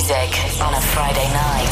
music on a Friday night.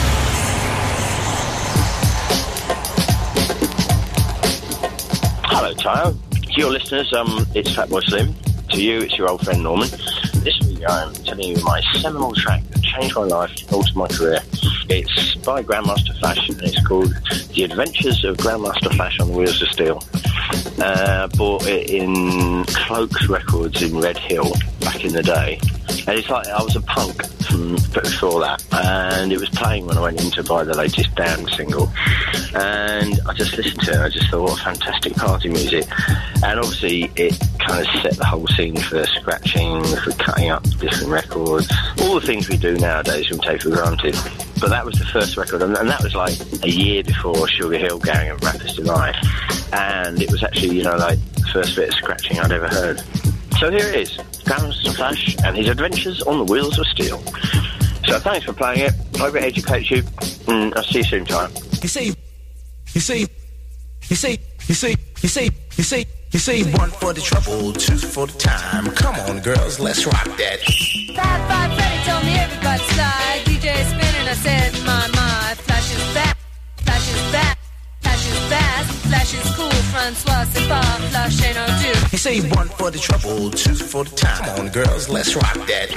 Hello, Tayo. To your listeners, it's Fatboy Slim. To you, it's your old friend Norman. This week, I'm telling you my seminal track that changed my life and altered my career. It's by Grandmaster Flash, and it's called The Adventures of Grandmaster Flash on the Wheels of Steel. Bought it in Cloaks Records in Red Hill back in the day. And it's like I was a punk from before that, and it was playing when I went in to buy the latest Damned single. And I just listened to it, and I just thought, what fantastic party music. And obviously it kind of set the whole scene for scratching, for cutting up different records, all the things we do nowadays we take for granted. But that was the first record, and that was like a year before Sugar Hill Gang and Rappers Delight. And it was actually, you know, like the first bit of scratching I'd ever heard. So here it is, Grandmaster Flash and his adventures on the Wheels of Steel. So thanks for playing it. Hope it educates you. I'll see you soon, time. You see, one for the trouble, two for the time. Come on, girls, let's rock that. 5-5 Freddy told me everybody slide. DJ spinning, I said, my, Flash is back, Flash is back, Flash is fast, Flash is cool, Francois, c'est pas, Flash ain't no dude. You say one for the trouble, two for the time. Come on, girls, let's rock that.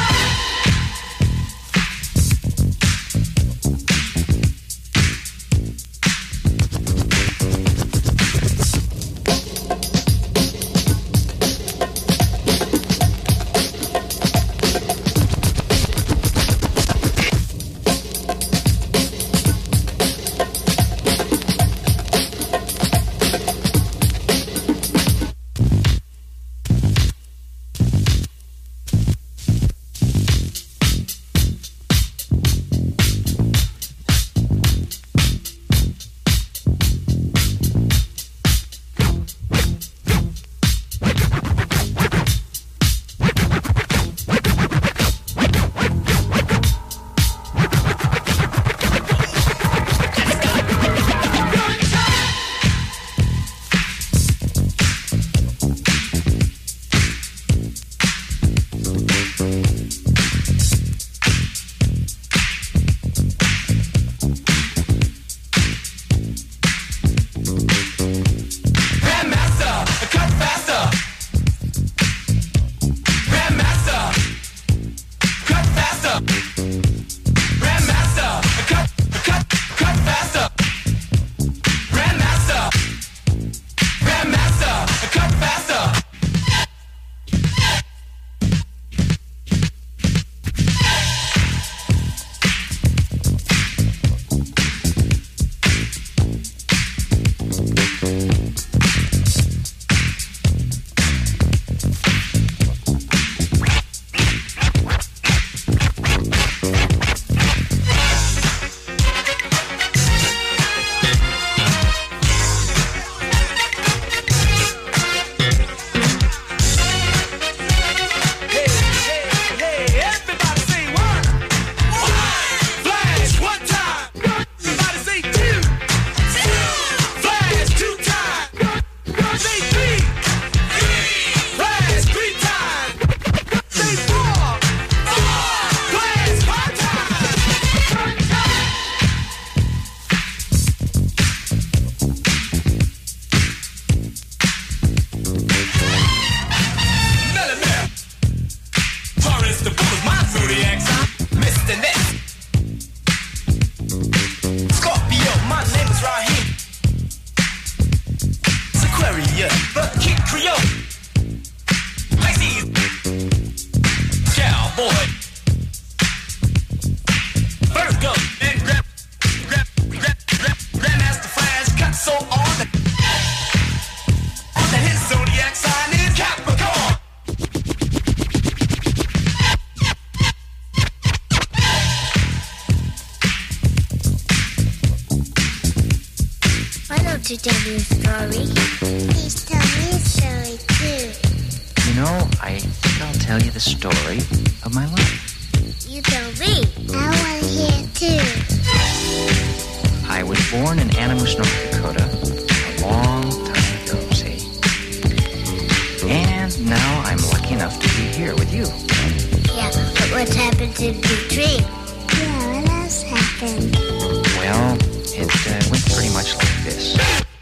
to tell you a story. Please tell me a story too. You know, I think I'll tell you the story of my life. You tell me. I want to hear too. I was born in Animus, North Dakota, a long time ago, see? And now I'm lucky enough to be here with you. Yeah, but What happened to the tree? Yeah, what else happened? Well, it went pretty much like this.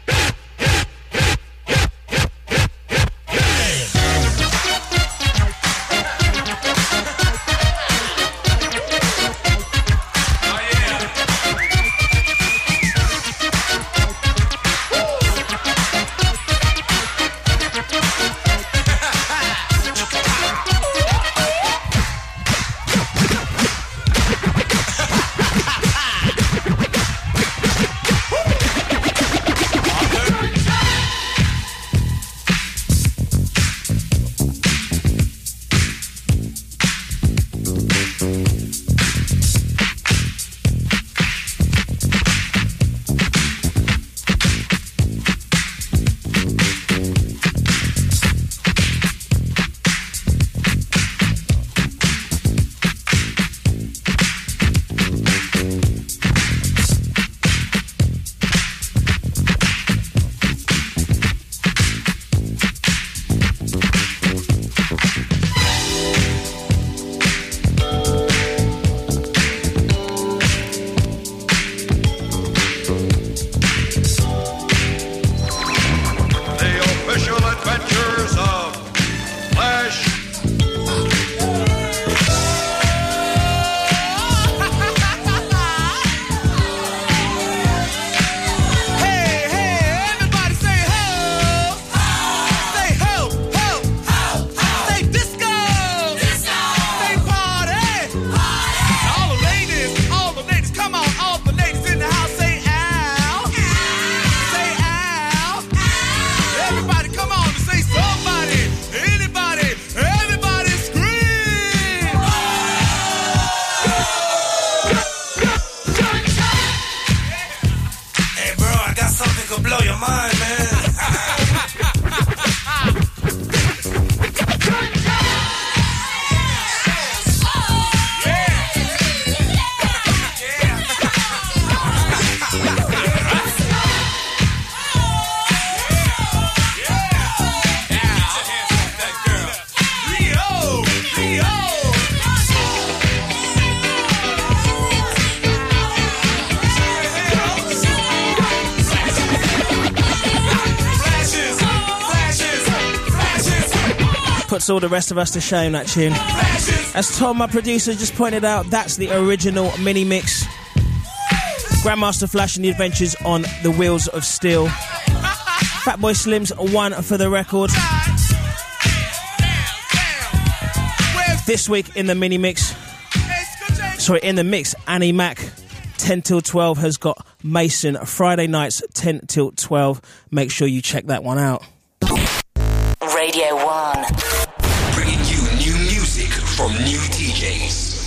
Puts all the rest of us to shame, that tune. As Tom, my producer, just pointed out, that's the original mini mix. Grandmaster Flash and the Adventures on the Wheels of Steel. Fatboy Slim's one for the record. This week in the mini mix, in the mix, Annie Mac, 10 till 12, has got Mason, Friday nights, 10 till 12. Make sure you check that one out. Radio 1. Bringing you new music from new DJs.